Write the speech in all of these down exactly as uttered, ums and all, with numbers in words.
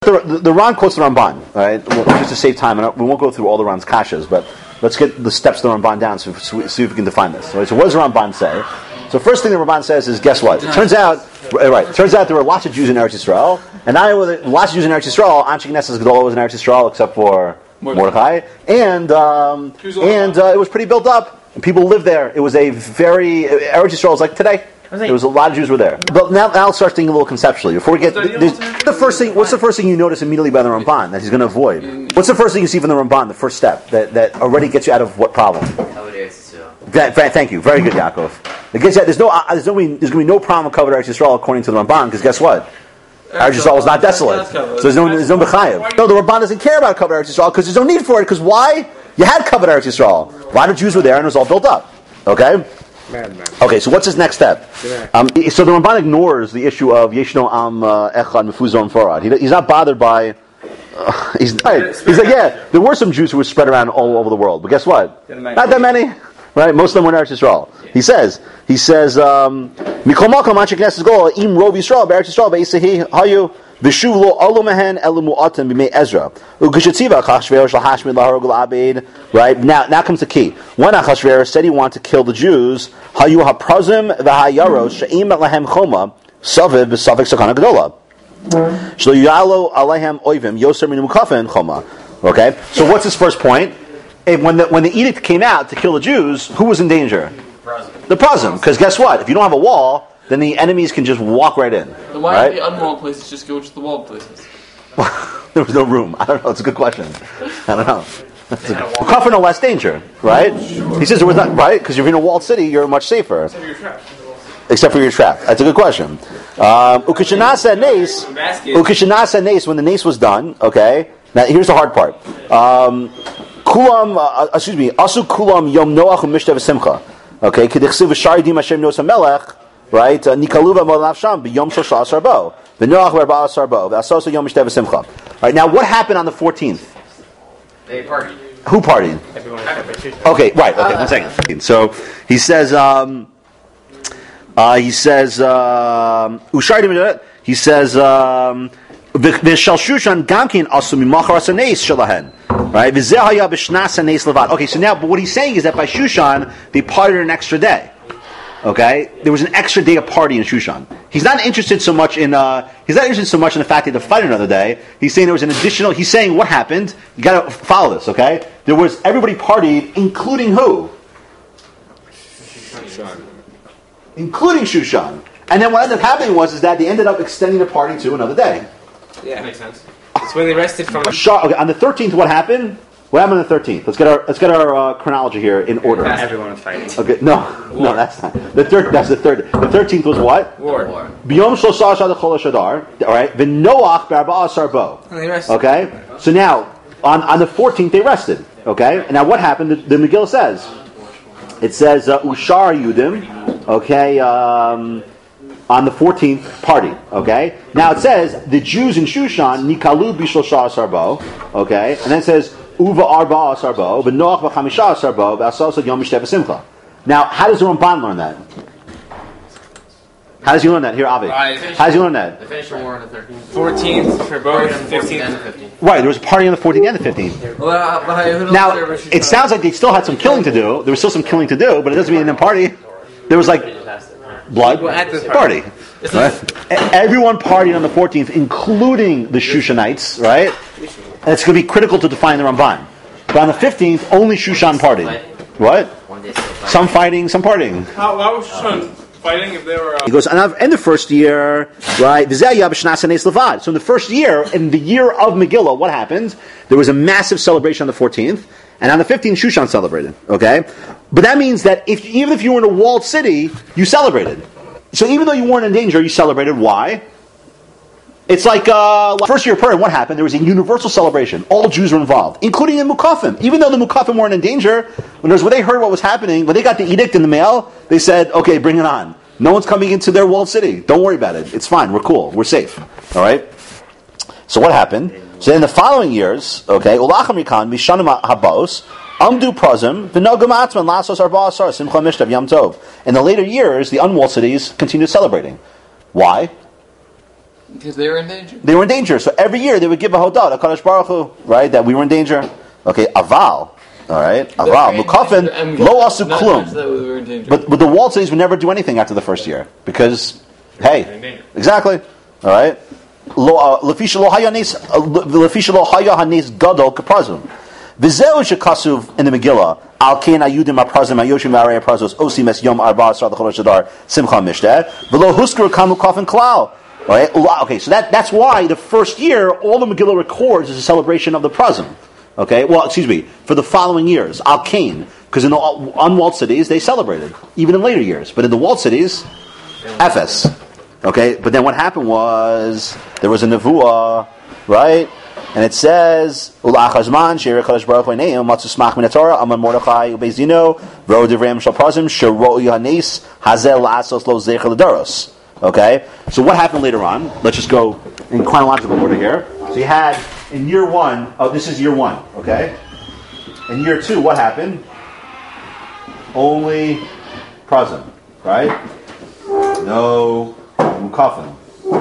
The, the, the Ran quotes the Ramban, right? Well, just to save time, and we won't go through all the Ran's kashas, but let's get the steps of the Ramban down so, so see if we can define this. Right? So what does the Ramban say? So first thing the Ramban says is, guess what? It turns out, right? It turns out there were lots of Jews in Eretz Yisrael, and not only were there lots of Jews in Eretz Yisrael, Anshe Knesset Gedolah was in Eretz Yisrael except for Mordechai, and um, and uh, it was pretty built up, and people lived there. It was a very Eretz Yisrael is like today. There was a lot of Jews were there. But now, now I'll start thinking a little conceptually. Before we get the first thing, what's the first thing you notice immediately by the Ramban that he's going to avoid? What's the first thing you see from the Ramban? The first step that, that already gets you out of what problem? That, thank you, very good, Yaakov. It gets you, there's no, there's no, there's going to be no problem with covered Eretz Yisrael according to the Ramban, because guess what? Eretz Yisrael is not desolate, so there's no, there's no bechayev. No, the Ramban doesn't care about covered Eretz Yisrael because there's no need for it. Because why? You had covered Eretz Yisrael. A lot of Jews were there, and it was all built up. Okay. Man, man. Okay, so what's his next step? Um, so the Ramban ignores the issue of Yeshno Am Echad Mefuzon Farad. He, he's not bothered by. Uh, he's right. He's like, yeah, there were some Jews who were spread around all over the world, but guess what? Not that many, right? Most of them were in Eretz Yisrael. He says, he says, um, Mikol Malkom Anshe Knesset Gedolah Im Rov Yisrael Be'Eretz Yisrael Be'Yisahi Hayu. V'shuv lo olu mehen elu mu'atim b'mei Ezra. U'kishetziva Achashverosh lahashmid laharogul abed. Right now, now comes the key. When Achashverosh said he wanted to kill the Jews, hayu haprazim v'hayaros she'im lahem choma saviv b'safek sakana gedola. Shlo yalo alehem oivim yoser min mukafen choma. Okay, so what's his first point? And when the when the edict came out to kill the Jews, who was in danger? The prazim. Because guess what? If you don't have a wall, then the enemies can just walk right in. Then why right? don't the unwalled places just go to the walled places? There was no room. I don't know. It's a good question. I don't know. Mukafen no less danger, right? He says there was not, right? Because if you're in a walled city, you're much safer. Except for your trap. Except for your trap. That's a good question. Ukishanasa nes. Ukishanasa nes. When the nes was done, okay. Now here's the hard part. Um, kulam. Uh, excuse me. Asu kulam yom noach u'mishtav simcha. Okay. Kedichsiv v'sharidim Hashem nos hamelech. Right? Nikaluva mo'nafsham b'yom shosha asarbo. V'noach v'arba asarbo. V'asosa yom mishtev simcha. Right, now what happened on the fourteenth? They partied. Who partied? Everyone. Okay, right, okay, one second. So, he says, um, uh, he says, um, he says, um, V'shal Shushan gamkin asu mimachar asaneis shalahen. Right? V'zeh haya b'shnas aneis levad. Okay, so now, but what he's saying is that by Shushan, they partied an extra day. Okay, there was an extra day of party in Shushan. He's not interested so much in. Uh, he's not interested so much in the fact that they had to fight another day. He's saying there was an additional. He's saying what happened. You got to follow this. Okay, there was everybody partied, including who? Shushan. Including Shushan. And then what ended up happening was is that they ended up extending the party to another day. Yeah, that makes sense. It's when they rested from. Okay, on the thirteenth, what happened? What happened on the thirteenth? Let's get our let's get our uh, chronology here in order. Everyone was fighting. Okay, no, War. no, that's not the third. That's the third. The thirteenth was what? War. Biyom shlosa shad chol shadar. All right. V'noach be'arba'a sarbo. And they rested. Okay. So now on, on the fourteenth they rested. Okay. And now what happened? The, the Megillah says. It says uh, ushar yudim. Okay. Um, on the fourteenth party. Okay. Now it says the Jews in Shushan nikalu b'shlosha sarbo. Okay. And then it says. Uva arba asarbo, but noach v'chamisha asarbo, v'asasa yom mishteh v'simcha. Now, how does the Ramban learn that? How does he learn that? Here, Avi. Uh, how does he learn that? They finished the war on the thirteenth. fourteenth for both, fifteenth and fifteenth. Right, there was a party on the fourteenth and the fifteenth. Now, it sounds like they still had some killing to do. There was still some killing to do, but it doesn't mean in a party. There was like blood party. Right? Everyone partied on the fourteenth, including the Shushanites, right? And it's going to be critical to define the Ramban. But on the fifteenth, only Shushan partied. What? Some fighting, some partying. How, why was Shushan fighting if they were... Uh... He goes, and in the first year, right, so in the first year, in the year of Megillah, what happened? There was a massive celebration on the fourteenth, and on the fifteenth, Shushan celebrated. Okay? But that means that if even if you were in a walled city, you celebrated. So even though you weren't in danger, you celebrated. Why? It's like uh, first year of Purim. What happened? There was a universal celebration. All Jews were involved, including the Mukafim. Even though the Mukafim weren't in danger, when, when they heard what was happening, when they got the edict in the mail, they said, "Okay, bring it on. No one's coming into their walled city. Don't worry about it. It's fine. We're cool. We're safe." All right. So what happened? So in the following years, okay, Ulacham Rikan Mishanim Habos Amdu Prazim V'Nogam Atman Lasos Arba Asar Simcha Mishtav Yom Tov. In the later years, the unwalled cities continued celebrating. Why? Because they were in danger. They were in danger. So every year they would give a hodah, a Kadosh Baruch Hu, right? That we were in danger. Okay, aval. All right, aval. Mukafin lo asu klum. But but the walled cities would never do anything after the first year because, hey, exactly. All right. Lo lefisha lo haya nes lefisha lo haya hanes gadol kaprazum. V'zeu shekasuv in the Megillah. Al kein ayudim aprazim ayoshim arei aprazos osim es yom arba asar l'chodesh adar simcha mishteh v'lo huskru kamu kafin klal. Right? Okay, so that that's why the first year all the Megillah records is a celebration of the prazim. Okay, well, excuse me, for the following years, Al Kain, because in the unwalled cities they celebrated, even in later years, but in the walled cities, Ephes. Okay, but then what happened was there was a nevuah, right? And it says, "Ulachazman she'er Kadosh Baruch Hu neim matzus min Torah amar Mordechai ubeizino v'ro divrei shel prazim shero'i hanes hazel la'asos lo zecher l'daros." Okay, so what happened later on? Let's just go in chronological order here. So you had in year one, oh, this is year one, okay? In year two, what happened? Only prazim, right? No mukafim.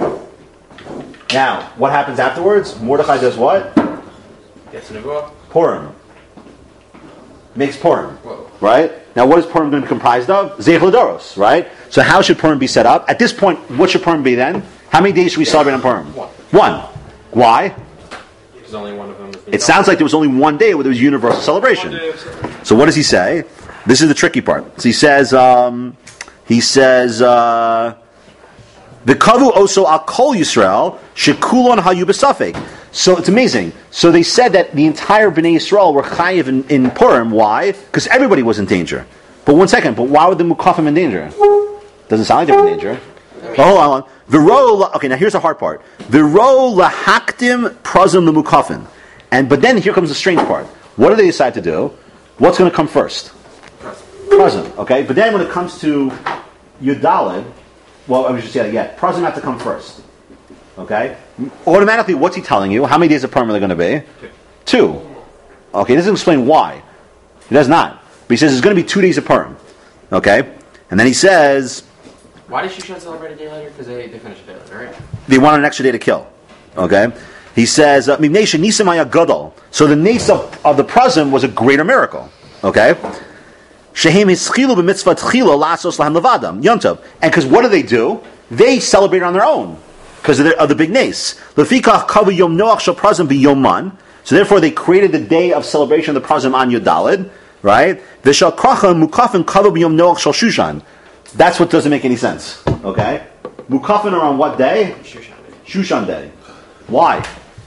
Now, what happens afterwards? Mordechai does what? Gets a nevuah. Purim. Makes Purim. Whoa. Right? Now, what is Purim going to be comprised of? Zeich L'Doros, right? So how should Purim be set up? At this point, what should Purim be then? How many days should we celebrate on Purim? One. One. Why? Because only one of them is It sounds like there was only one day where there was universal celebration. So what does he say? This is the tricky part. So he says, um, he says, uh, V'kavu oso al kol Yisrael shekulon hayu b'safek. So it's amazing. So they said that the entire Bnei Yisrael were chayiv in, in Purim. Why? Because everybody was in danger. But one second. But why were the mukafim in danger? Doesn't sound like they were in danger. Oh, hold on. V'ro. Okay, now here's the hard part. V'ro lahaktim prazim l'mukafim. And but then here comes the strange part. What do they decide to do? What's going to come first? Prazim. Okay. But then when it comes to Yudalid, well, I was just saying, yeah, prazim have to come first. Okay? Automatically, what's he telling you? How many days of Purim are they going to be? Two. Two. Okay, he doesn't explain why. He does not. But he says it's going to be two days of Purim. Okay? And then he says... Why did Shushan celebrate a day later? Because they, they finished a day later, right? They wanted an extra day to kill. Okay? He says, so the nace of, of the prazim was a greater miracle. Okay? And because what do they do? They celebrate on their own because of, of the big nace. So therefore, they created the day of celebration of the prazim on Yudalid, right? That's what doesn't make any sense. Okay, mukafin are on what day? Shushan day. Shushan day. Why?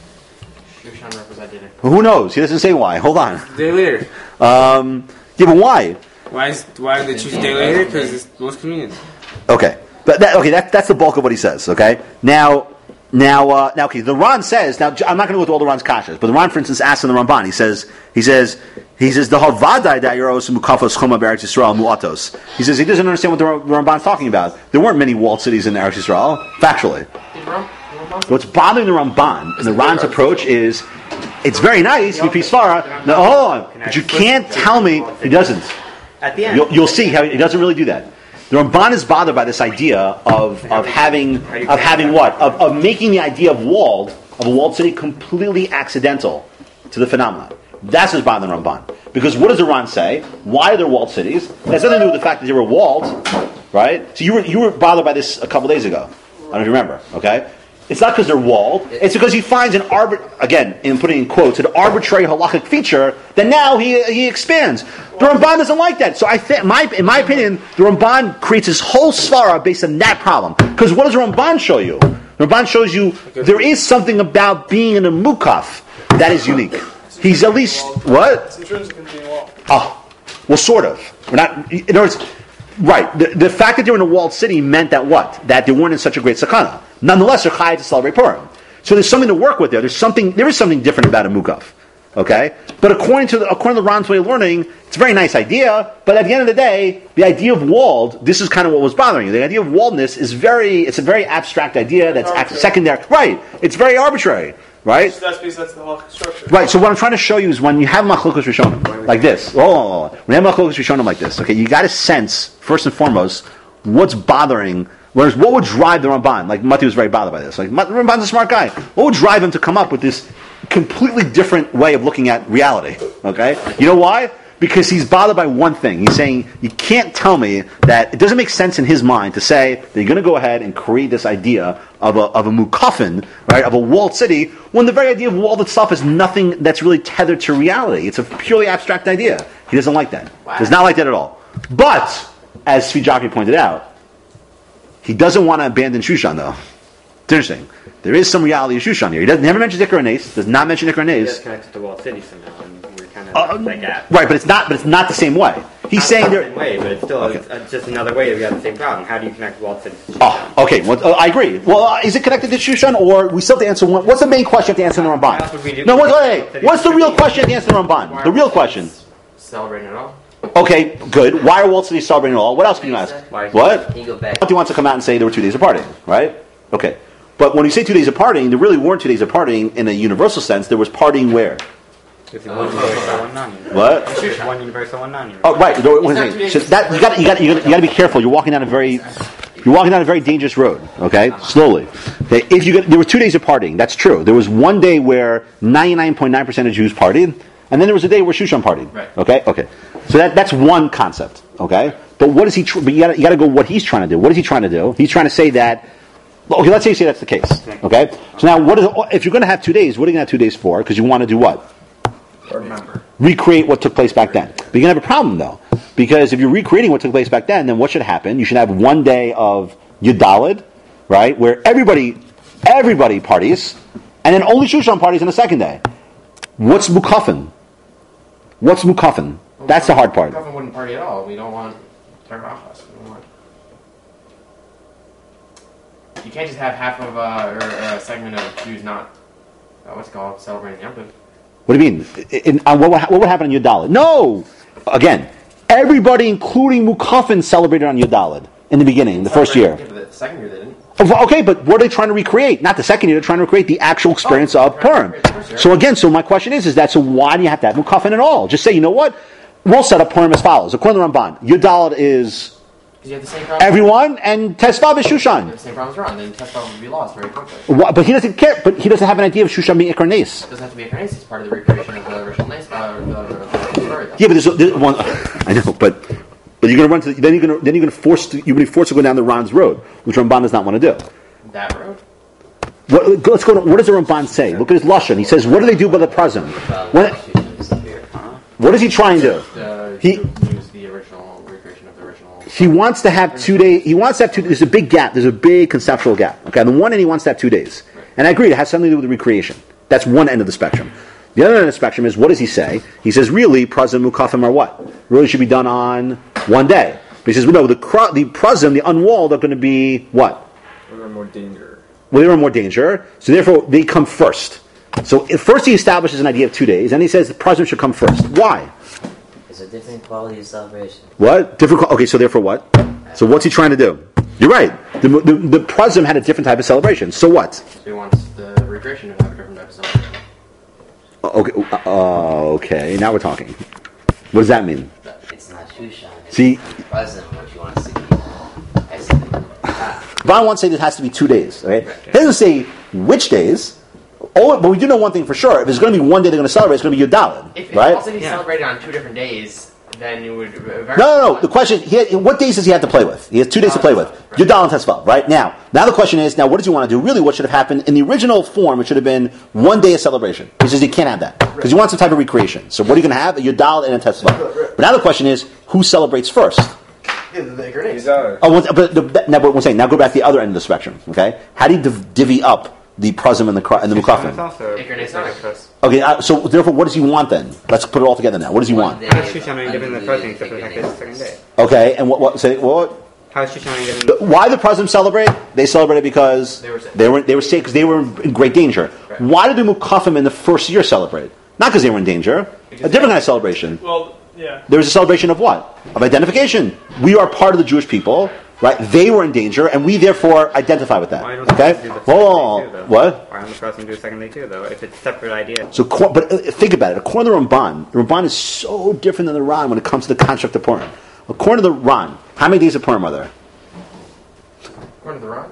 Shushan represented it. Who knows? He doesn't say why. Hold on. Day later. Um, yeah, but why? Why is why did they choose a day later? Because it's most convenient. Okay, but that, okay, that, that's the bulk of what he says. Okay, now, now, uh, now, okay, the Ran says. Now, I'm not going to go with all the Ran's kashas, but the Ran, for instance, asks in the Ramban. He says, he says, he says, the Havadai Dairos Mukafos Choma Beretz Yisrael Muatos. He says he doesn't understand what the Ramban's talking about. There weren't many walled cities in Eretz Yisrael, factually. What's bothering the Ramban and the Ran's approach is, it's very nice, no, no, hold on, but you can't tell me he doesn't. At the end, you'll, you'll see how he doesn't really do that. The Ramban is bothered by this idea of, of having of having what of, of making the idea of walled of a walled city completely accidental to the phenomenon. That's what's bothering the Ramban. Because what does the Ran say? Why are there walled cities? It has nothing to do with the fact that they were walled, right? So you were you were bothered by this a couple days ago. I don't know if you remember. Okay. It's not because they're walled. It's because he finds an arbit again, in putting in quotes, an arbitrary halachic feature that now he he expands. The Ramban doesn't like that. So I think, my in my opinion, the Ramban creates his whole svara based on that problem. Because what does the Ramban show you? The Ramban shows you there is something about being in a mukaf that is unique. He's at least what? It's intrinsic in being walled. Oh, well, sort of. We're not. In other words, right. The, the fact that they were in a walled city meant that what? That they weren't in such a great sakana. Nonetheless, they're chayav to celebrate Purim. So there's something to work with there. There's something. There is something different about a mukaf. Okay, but according to the, according to the Ran's way of learning, it's a very nice idea. But at the end of the day, the idea of walled. This is kind of what was bothering you. The idea of walledness is very. It's a very abstract idea. That's act, secondary. Right. It's very arbitrary. Right. So that's because that's the halachic structure. Right. So what I'm trying to show you is when you have machlokas rishonim like this. Hold on, hold on. When you have machlokas rishonim like this, okay, you got to sense first and foremost what's bothering Whereas what would drive the Ramban? Like Mati was very bothered by this. Like the Ramban's a smart guy. What would drive him to come up with this completely different way of looking at reality? Okay, you know why? Because he's bothered by one thing. He's saying you can't tell me that it doesn't make sense in his mind to say that you're going to go ahead and create this idea of a of a mukafin, right, of a walled city, when the very idea of walled itself is nothing that's really tethered to reality. It's a purely abstract idea. He doesn't like that. Wow. Does not like that at all. But as Svi pointed out, he doesn't want to abandon Shushan, though. It's interesting. There is some reality of Shushan here. He doesn't, never mentions Ikra Nes, does not mention Ikra It's Nes. connected to walled city somehow, and we're kind of Uh, that gap. right, but it's not. But it's not the same way. He's Not saying the there. same way, but it's still Okay. it's, uh, just another way that we have the same problem. How do you connect walled city to Oh, okay. Well, uh, I agree. Well, uh, is it connected to Shushan, or we still have to answer one? What's the main question you have to answer in the What else would we Ramban? do? No, wait, wait, wait. What's the real question you have to answer in the Ramban? The real question. Celebrating at all? Okay, good. Why are walled cities celebrating at all? What else can you ask? Why? What? Can you go back? He wants to come out and say there were two days of partying, right? Okay. But when you say two days of partying, there really weren't two days of partying in a universal sense. There was partying where? There's one universal, one non-universal. What? There's one universal, one non-universal. Oh, right. No, what not I'm two saying. days. So that you got you got you got to be careful. You're walking down a very you're walking down a very dangerous road. Okay, slowly. Okay? If you get, there were two days of partying. That's true. There was one day where ninety-nine point nine percent of Jews partied, and then there was a day where Shushan partied. Right. Okay. Okay. So that that's one concept. Okay. But what is he? Tr- but you got you got to go. What he's trying to do. What is he trying to do? He's trying to say that. Okay, let's say you say that's the case. Okay. So now, what is if you're going to have two days? What are you going to have two days for? Because you want to do what? Remember. Recreate what took place back then. But you're going to have a problem, though. Because if you're recreating what took place back then, then what should happen? You should have one day of Yudalid, right, where everybody everybody parties, and then only Shushan parties on the second day. What's Mukafin? What's Mukafin? That's the hard part. Mukafin wouldn't party at all. We don't want Terachas. We don't want... You can't just have half of, uh, or, or a segment of Jews not, uh, what's it called, celebrating Yom Tov. What do you mean? In, in, uh, what, would ha- what would happen on Yudalid? No! Again, everybody, including Mukafin, celebrated on Yudalid in the beginning, the first year. Yeah, but the second year they didn't. Okay, but what are they trying to recreate? Not the second year, they're trying to recreate the actual experience Oh, of they're trying Purim. to recreate the first year. So again, so my question is, is that, so why do you have to have Mukafin at all? Just say, you know what? We'll set up Purim as follows. According to the Ramban, Yudalid is Because you have the same problem. everyone, and Tesvav is You have Shushan. the same problem as Ron. Then Tesla would be lost very quickly. Why- But he doesn't care, but he doesn't have an idea of Shushan being Ikar Nes. It doesn't have to be a Karnes. It's part of the recreation of the original Nes, uh, the, the, the story. Though. Yeah, but there's, there's one, I know, but but you're going to run to, then you're going to, then you're going to force, to, you're going to be forced to go down the Ron's road, which Ramban does not want to do. That road? What, let's go to, what does the Ramban say? Look at his Lashon. He says, what do they do by the Prazim? What, what is he trying to do? Uh, He- use the original recreation of the original. He wants to have two days. He wants to have two. There's a big gap. There's a big conceptual gap. Okay, on the one end, he wants to have two days, and I agree. It has something to do with the recreation. That's one end of the spectrum. The other end of the spectrum is, what does he say? He says, really, prazim mukafim are what? Really should be done on one day. But he says, well, no, the cro- the prazim, the unwalled, are going to be what? We're more danger. Well, they are in more danger, so therefore they come first. So if first he establishes an idea of two days, and he says the prazim should come first. Why? It's a different quality of celebration. What? Different. Okay, so therefore what? So what's he trying to do? You're right. The the, the Prazim had a different type of celebration. So what? So he wants the recreation to have a different type of celebration. Okay. Uh, okay. Now we're talking. What does that mean? It's not Shushan. It's See- present what you want us to keep. I see. Von wants to say it has to be two days. Okay. He doesn't say which days. Oh, but we do know one thing for sure. If there's going to be one day they're going to celebrate, it's going to be Yudalid, If if right? also he Yeah. celebrated on two different days, then it would. Uh, very No, no, no. The question: he had, what days does he have to play with? He has two days to play with. Right. Yudal and Tesvav, right? Now, now the question is: now, what does he want to do? Really, what should have happened in the original form? It should have been one day of celebration. He says he can't have that because he wants some type of recreation. So, what are you going to have? A Yudal and a Tesvav. But now the question is: who celebrates first? Yeah, the, the grenades. He's out. Oh, well, but the, now what we're saying. Now go back to the other end of the spectrum. Okay, how do you div- divvy up the Prazim and the Kra- and the It's Mukafim? also Ikar Nes not Ikar. Okay, uh, so therefore, what does he want then? Let's put it all together now. What does he want? How is Shushan any different than the present except for the fact that it's the second day? Okay, and what? What? Say what? How is Shushan any different? Why the Prazim celebrate? They celebrated because They were safe. they were they were safe because they were in great danger. Right. Why did the Mukafim in the first year celebrate? Not because they were in danger. Because A different kind of celebration. Well, yeah. There was a celebration of what? Of identification. We are part of the Jewish people, right? They were in danger, and we therefore identify with that. Why don't Okay. the do the second Well, day too, though? what? Why don't the present do the second day too, though? If it's a separate idea. So, cor- but uh, think about it. According to the Ramban, the Ramban is so different than the Ran when it comes to the construct of Purim. According to the Ran, how many days of Purim are there? According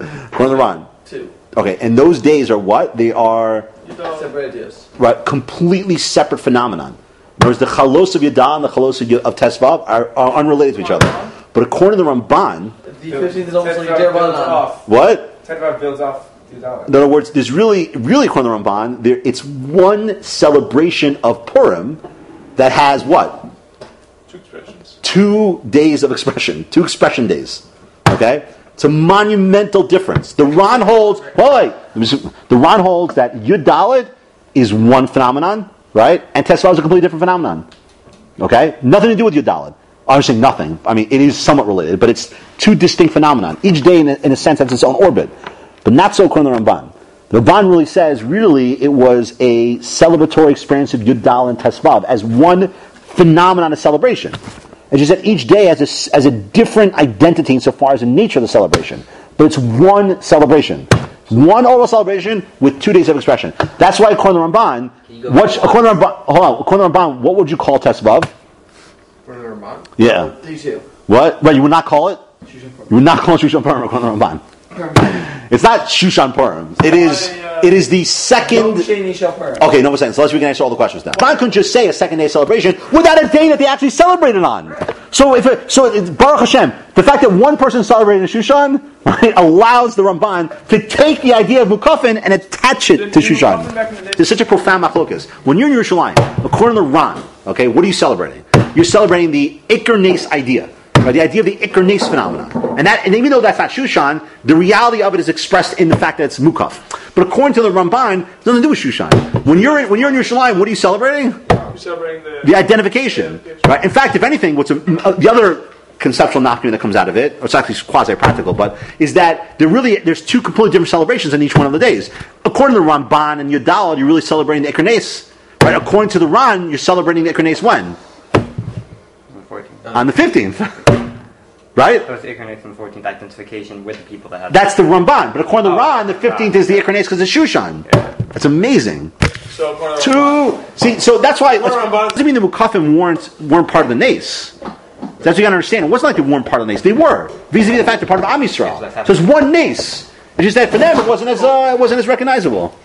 According to the Ran. Two. Okay, and those days are what? They are Separate ideas. right, completely separate phenomenon. Whereas the chalos of Yadah and the chalos of, Y- of Tesvav are, are unrelated to each other. But according to the Ramban, The fifteenth is almost like Tetvav Jer builds Banan. off. what? Tetvav builds off Yudala. In other words, there's really, really according to the Ramban, there, it's one celebration of Purim that has what? Two expressions. Two days of expression, two expression days. Okay, it's a monumental difference. The Ran holds. Wait, wait. The Ran holds that Yud Daled is one phenomenon, right? And Tesvav is a completely different phenomenon. Okay, nothing to do with Yud Daled. I'm saying nothing. I mean, it is somewhat related, but it's two distinct phenomena. Each day, in a, in a sense, has its own orbit, but not so according to the Ramban. The Ramban really says, really, it was a celebratory experience of Yud Daled and Tesvav as one phenomenon of celebration. As you said, each day has a, has a different identity insofar as the nature of the celebration, but it's one celebration, one oral celebration with two days of expression. That's why, according to the Ramban, what according to the Ramban, hold on, according to the Ramban, what would you call Tesvav? For the Ramban? Yeah. D two. What? Right, you would not call it? You would not call it Shushan Purim according to the Ramban. It's not Shushan Purim. It is. It is the second. Okay, no more saying. So let's we can answer all the questions now. Ramban couldn't just say a second day celebration without a day that they actually celebrated on. So if it, so, it's Baruch Hashem, the fact that one person celebrated in Shushan right, allows the Ramban to take the idea of Mukafin and attach it to Shushan. There's such a profound machlokas. When you're in Yerushalayim, according to Ran, okay, what are you celebrating? You're celebrating the Iker Nes idea. Right, the idea of the Iker Nes phenomenon. And that, and even though that's not Shushan, the reality of it is expressed in the fact that it's Mukaf. But according to the Ramban, it has nothing to do with Shushan. When you're in, when you're in Yerushalayim, what are you celebrating? We're celebrating the, The identification. Right? In fact, if anything, what's a, uh, the other conceptual doctrine that comes out of it, or it's actually quasi-practical, but is that there really there's two completely different celebrations in each one of the days. According to the Ramban and Yud Daled, you're really celebrating the Iker Nes. Right? According to the Ran, you're celebrating the Iker Nes when? On the fifteenth. Right? So it's Iker Nes on the fourteenth, identification with the people that have. That's the Ramban. But according to Oh, Ran, the fifteenth is the Iker Nes because it's Shushan. Yeah. That's amazing. So according to the Ramban- Two. See, so that's why. According to Ramban- Doesn't mean the Mukafim weren't weren't part of the Nes. That's what you got to understand. It wasn't like they weren't part of the Nes. They were vis-a-vis the fact they're part of Am Yisrael. So it's one Nes. It's just that for them it wasn't as uh, it wasn't as recognizable.